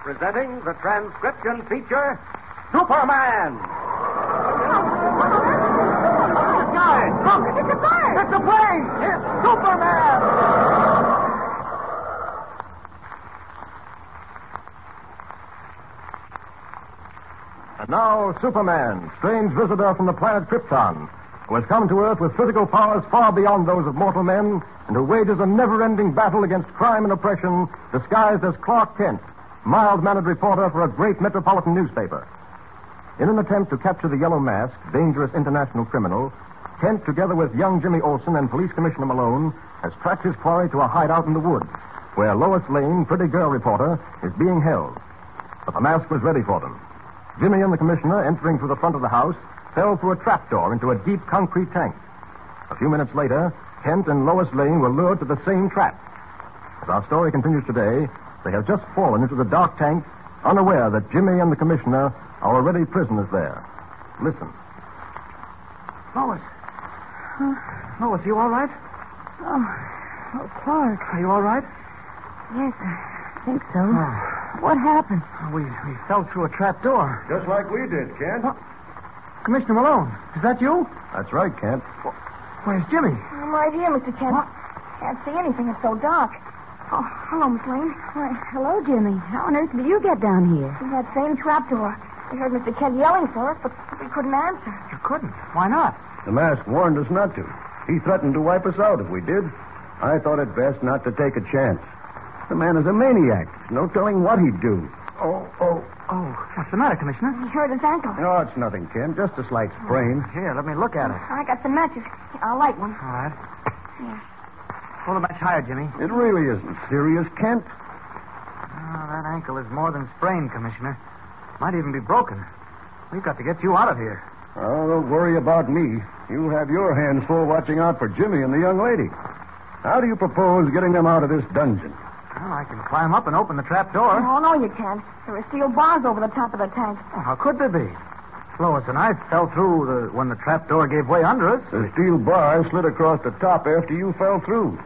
presenting the transcription feature, Superman. Guys, look! It's a bird! It's a plane! It's Superman! And now, Superman, strange visitor from the planet Krypton, who has come to Earth with physical powers far beyond those of mortal men, and who wages a never-ending battle against crime and oppression, disguised as Clark Kent, mild-mannered reporter for a great metropolitan newspaper. In an attempt to capture the Yellow Mask, dangerous international criminal, Kent, together with young Jimmy Olsen and Police Commissioner Malone, has tracked his quarry to a hideout in the woods, where Lois Lane, pretty girl reporter, is being held. But the mask was ready for them. Jimmy and the commissioner, entering through the front of the house, fell through a trapdoor into a deep concrete tank. A few minutes later, Kent and Lois Lane were lured to the same trap. As our story continues today, they have just fallen into the dark tank, unaware that Jimmy and the commissioner are already prisoners there. Listen. Lois. Lois, you all right? Oh, Clark. Are you all right? Yes, I think so. What happened? We fell through a trap door. Just like we did, Kent. Commissioner Malone, is that you? That's right, Kent. Where's Jimmy? I'm right here, Mr. Kent. Can't see anything. It's so dark. Oh, hello, Miss Lane. Why, hello, Jimmy. How on earth did you get down here? Through that same trapdoor. We heard Mr. Kent yelling for us, but we couldn't answer. You couldn't? Why not? The mask warned us not to. He threatened to wipe us out if we did. I thought it best not to take a chance. The man is a maniac. No telling what he'd do. Oh. What's the matter, Commissioner? We hurt his ankle. No, it's nothing, Ken. Just a slight sprain. Here, let me look at it. I got some matches. I'll light one. All right. Here. Pull the match higher, Jimmy. It really isn't serious, Kent. Oh, that ankle is more than sprained, Commissioner. Might even be broken. We've got to get you out of here. Oh, don't worry about me. You have your hands full watching out for Jimmy and the young lady. How do you propose getting them out of this dungeon? Well, I can climb up and open the trap door. Oh, no, you can't. There are steel bars over the top of the tank. Oh, how could there be? Lois and I fell through when the trap door gave way under us. The steel bar slid across the top after you fell through.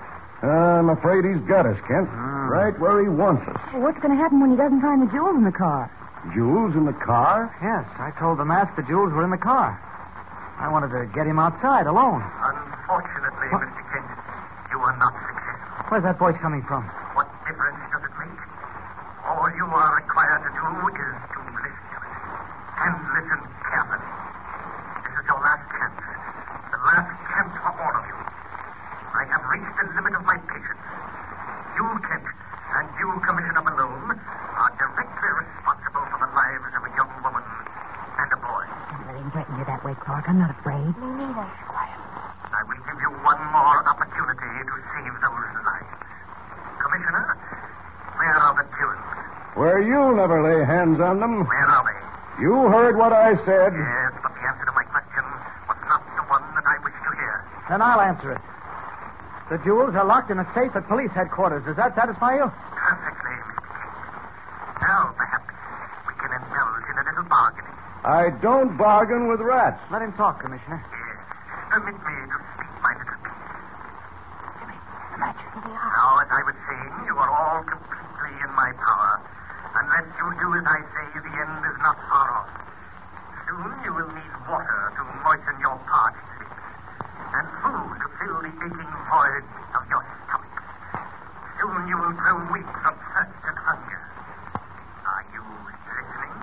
I'm afraid he's got us, Kent. Right where he wants us. Well, what's going to happen when he doesn't find the jewels in the car? Jewels in the car? Yes, I told the mask the jewels were in the car. I wanted to get him outside alone. Unfortunately, Mr. Kent, you are not successful. Where's that voice coming from? What difference does it make? All you are required to do is to listen to it. And listen carefully. This is your last chance. The last chance for all of you. I have reached the limit of my patience. You, Kent, and you, Commissioner Malone, are directly responsible for the lives of a young woman and a boy. Don't let him threaten you that way, Clark. I'm not afraid. Me neither. Quiet. I will give you one more opportunity to save those lives. Commissioner, where are the jewels? Where you'll never lay hands on them. Where are they? You heard what I said. Yes, but the answer to my question was not the one that I wish to hear. Then I'll answer it. The jewels are locked in a safe at police headquarters. Does that satisfy you? Perfectly, Mr. Kent. Now, perhaps, we can indulge in a little bargaining. I don't bargain with rats. Let him talk, Commissioner. Yes. Permit me to speak my little piece. Jimmy, the matches. Now, as I was saying, you are all completely in my power. Unless you do as I say, the end is not far off. Soon you will need water to moisten your parched lips, and food to fill the aching void of your stomach. Soon you will grow weak from thirst and hunger. Are you listening?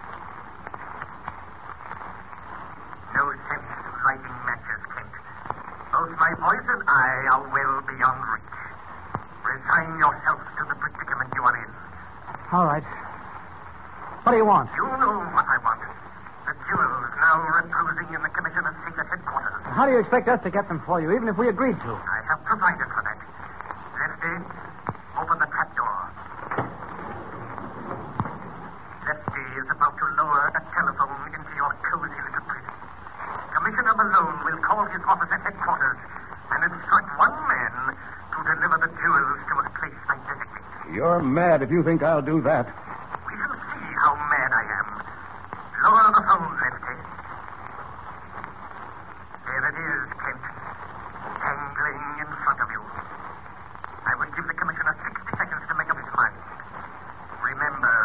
No sense of lighting matches, Kent. Both my voice and I are well beyond reach. Resign yourself to the predicament you are in. All right. What do you want? You know what I want. The jewels now reposing in the commissioner's secret headquarters. How do you expect us to get them for you, even if we agreed to? I have provided for that. Lefty, open the trapdoor. Lefty is about to lower a telephone into your cozy little prison. Commissioner Malone will call his office at headquarters and instruct one man to deliver the jewels to a place I designate. You're mad if you think I'll do that. We shall see how mad I am. Lower the phone, Lefty. There it is, Kent. Dangling in front of you. I will give the commissioner 60 seconds to make up his mind. Remember,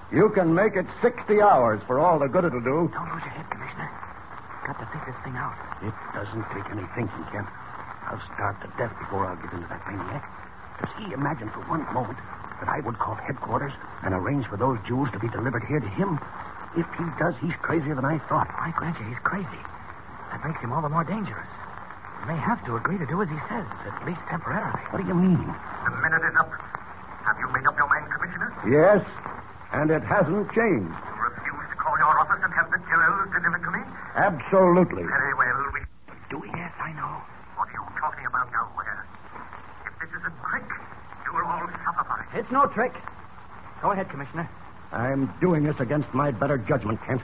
You can make it 60 hours for all the good it'll do. Don't lose your head, Commissioner. Got to think this thing out. It doesn't take any thinking, Kent. I'll starve to death before I'll get into that maniac. Does he imagine for one moment that I would call headquarters and arrange for those jewels to be delivered here to him? If he does, he's crazier than I thought. I grant you, he's crazy. That makes him all the more dangerous. You may have to agree to do as he says, at least temporarily. What do you mean? The minute is up. Have you made up your mind, Commissioner? Yes, and it hasn't changed. You refuse to call your office and have the jewels delivered to me? Absolutely. Very well. We Doing? Yes, I know. What are you talking about now, Ware? If this is a trick, you will all suffer for it. It's no trick. Go ahead, Commissioner. I'm doing this against my better judgment, Kent.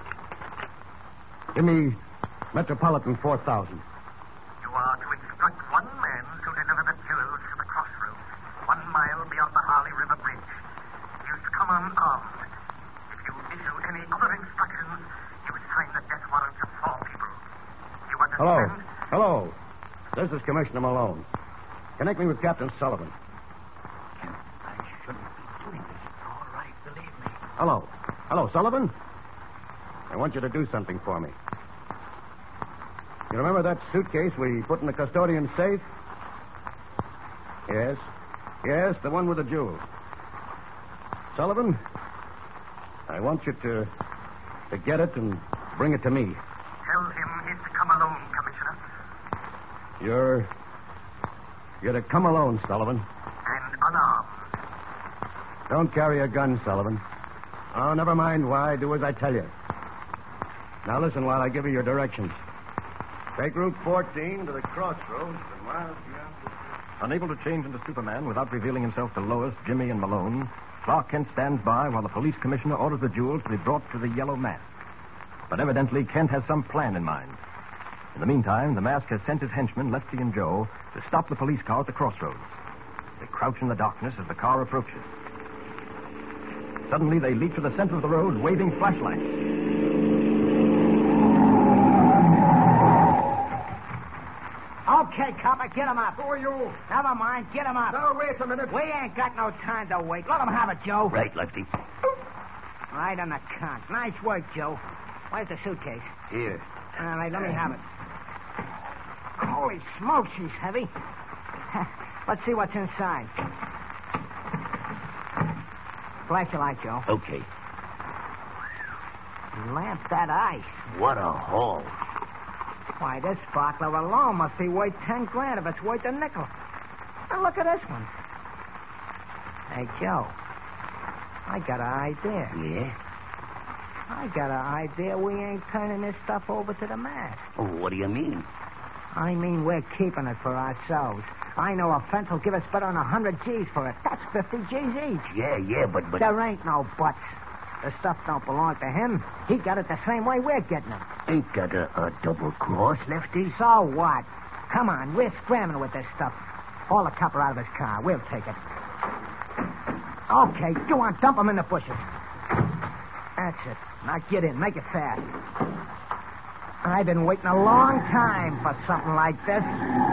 Give me Metropolitan 4000. You are to instruct one man to deliver the jewels to the crossroads, 1 mile beyond the Harley River Bridge. He's to come unarmed. If you issue any other instructions, you will sign the death warrants of 4 people. You understand? Hello. This is Commissioner Malone. Connect me with Captain Sullivan. I shouldn't be doing this. All right, believe me. Hello. Hello, Sullivan. I want you to do something for me. You remember that suitcase we put in the custodian's safe? Yes. Yes, the one with the jewels. Sullivan, I want you to get it and bring it to me. Tell him he's to come alone, Commissioner. You're to come alone, Sullivan. And unarmed. Don't carry a gun, Sullivan. Oh, never mind why. Do as I tell you. Now listen while I give you your directions. Take Route 14 to the crossroads and miles beyond. Unable to change into Superman without revealing himself to Lois, Jimmy, and Malone, Clark Kent stands by while the police commissioner orders the jewels to be brought to the Yellow Mask. But evidently, Kent has some plan in mind. In the meantime, the Mask has sent his henchmen, Lefty and Joe, to stop the police car at the crossroads. They crouch in the darkness as the car approaches. Suddenly, they leap to the center of the road, waving flashlights. Okay, copper, get him up. Who are you? Never mind, get him up. Now, wait a minute. We ain't got no time to wait. Let him have it, Joe. Right, Lefty. Right on the cunt. Nice work, Joe. Where's the suitcase? Here. All right, let me have it. Holy smokes, she's heavy. Let's see what's inside. Flash your light, Joe. Okay. Lamp that ice. What a haul. Why, this sparkler alone must be worth 10 grand if it's worth a nickel. Now, look at this one. Hey, Joe. I got an idea. Yeah? I got an idea we ain't turning this stuff over to the Mask. Oh, what do you mean? I mean, we're keeping it for ourselves. I know a fence will give us better than 100 G's for it. That's 50 G's each. Yeah, but... There ain't no buts. The stuff don't belong to him. He got it the same way we're getting it. Ain't that a double cross, Lefty? So what? Come on, we're scrambling with this stuff. Haul the copper out of his car. We'll take it. Okay, go on, dump him in the bushes. That's it. Now get in. Make it fast. I've been waiting a long time for something like this.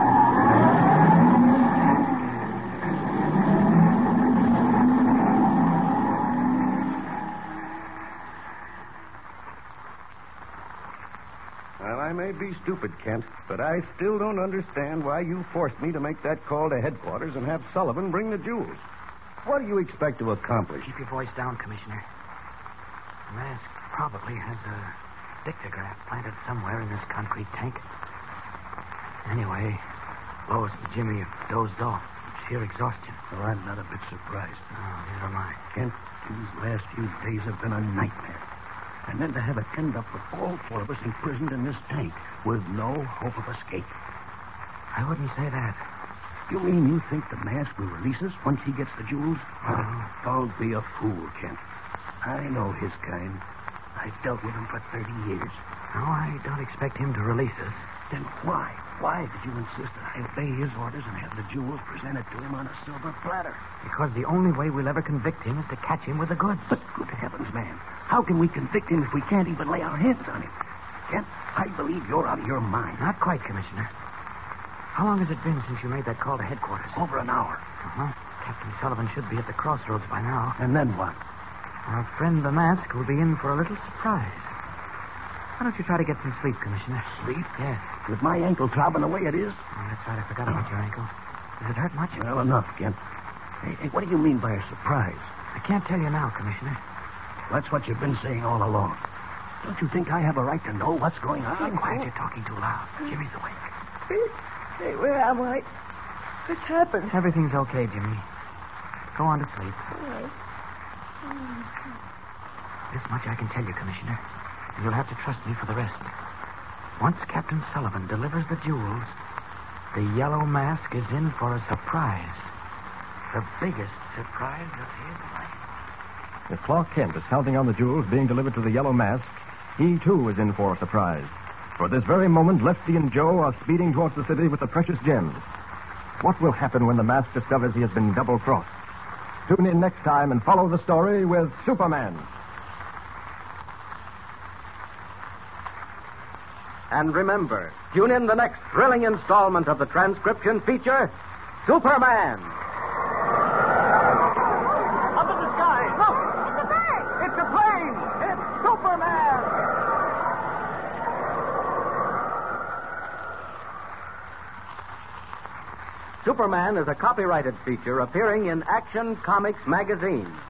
Well, I may be stupid, Kent, but I still don't understand why you forced me to make that call to headquarters and have Sullivan bring the jewels. What do you expect to accomplish? Keep your voice down, Commissioner. The Mask probably has a dictograph planted somewhere in this concrete tank. Anyway, Lois and Jimmy have dozed off. Sheer exhaustion. Well, I'm not a bit surprised. Oh, neither am I. Kent, these last few days have been a nightmare. And then to have it end up with all 4 of us imprisoned in this tank with no hope of escape. I wouldn't say that. You mean you think the Mask will release us once he gets the jewels? Oh. Don't be a fool, Kent. I know his kind. I've dealt with him for 30 years. No, I don't expect him to release us. Then why? Why did you insist that I obey his orders and have the jewels presented to him on a silver platter? Because the only way we'll ever convict him is to catch him with the goods. But good heavens, man. How can we convict him if we can't even lay our hands on him? Kent, I believe you're out of your mind. Not quite, Commissioner. How long has it been since you made that call to headquarters? Over an hour. Uh-huh. Captain Sullivan should be at the crossroads by now. And then what? Our friend the mask will be in for a little surprise. Why don't you try to get some sleep, Commissioner? Sleep? Yes. With my ankle throbbing the way it is? Oh, that's right. I forgot about your ankle. Does it hurt much? Well, enough, Kent. Hey, what do you mean by a surprise? I can't tell you now, Commissioner. That's what you've been saying all along. Don't you think I have a right to know what's going on? Be quiet. You're talking too loud. Jimmy's awake. Hey, where am I? What's happened? Everything's okay, Jimmy. Go on to sleep. This much I can tell you, Commissioner. And you'll have to trust me for the rest. Once Captain Sullivan delivers the jewels, the yellow mask is in for a surprise. The biggest surprise of his life. If Clark Kent is counting on the jewels being delivered to the Yellow Mask, he, too, is in for a surprise. For at this very moment, Lefty and Joe are speeding towards the city with the precious gems. What will happen when the mask discovers he has been double-crossed? Tune in next time and follow the story with Superman. And remember, tune in the next thrilling installment of the transcription feature, Superman. Up in the sky. Look! It's a bird! It's a plane! It's Superman! Superman is a copyrighted feature appearing in Action Comics magazine.